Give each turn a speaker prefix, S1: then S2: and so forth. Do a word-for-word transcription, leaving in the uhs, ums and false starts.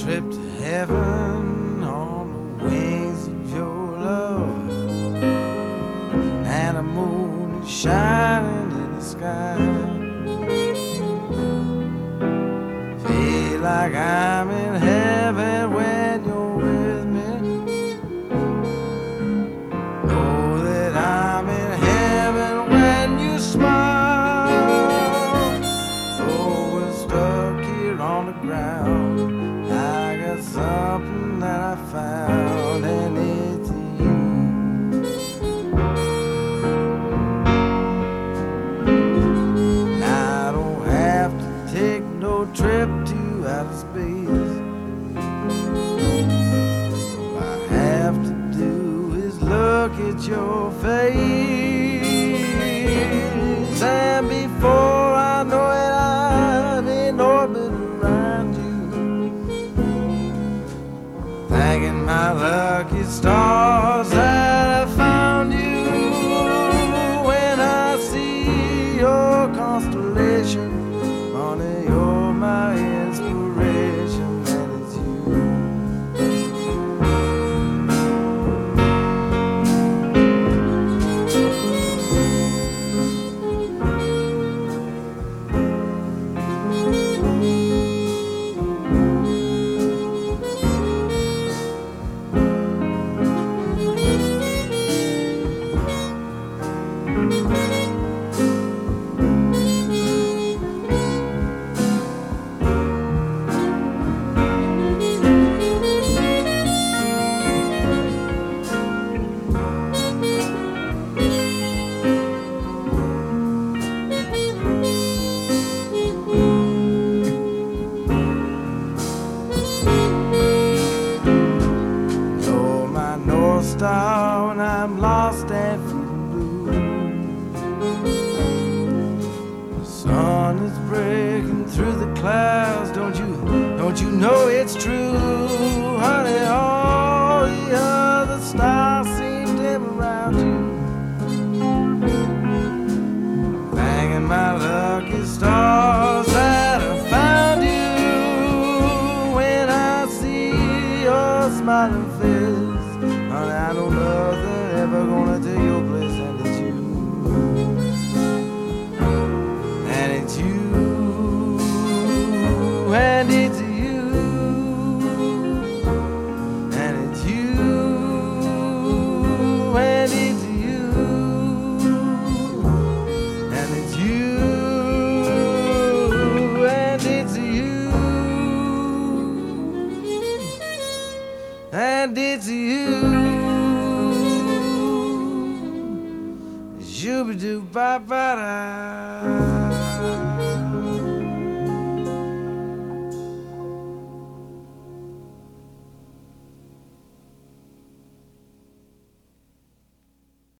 S1: trip to heaven on the wings of your love, and a moon is shining in the sky. Feel like I'm in heaven when you're with me. Know that I'm in heaven when you smile. Though we're stuck here on the ground, I got something that I found, and it's you. I don't have to take no trip to outer space. All I have to do is look at your face, and before I know it, I'm in orbit around you, thanking my lucky stars that I found you. When I see your constellation, honey, you're my inspiration, and it's you. You're my North Star when I'm lost and feeling blue. The sun is breaking through the clouds. Don't you, don't you know it's true, honey? All the other stars seem dim around you, thanking my lucky stars that I found you. When I see your smiling face, honey, I know nothing ever gonna take your place, and it's you, and it's you, and it's you, and it's you, and it's you, and it's you, and it's you, and it's you. Shooby doo ba ba da.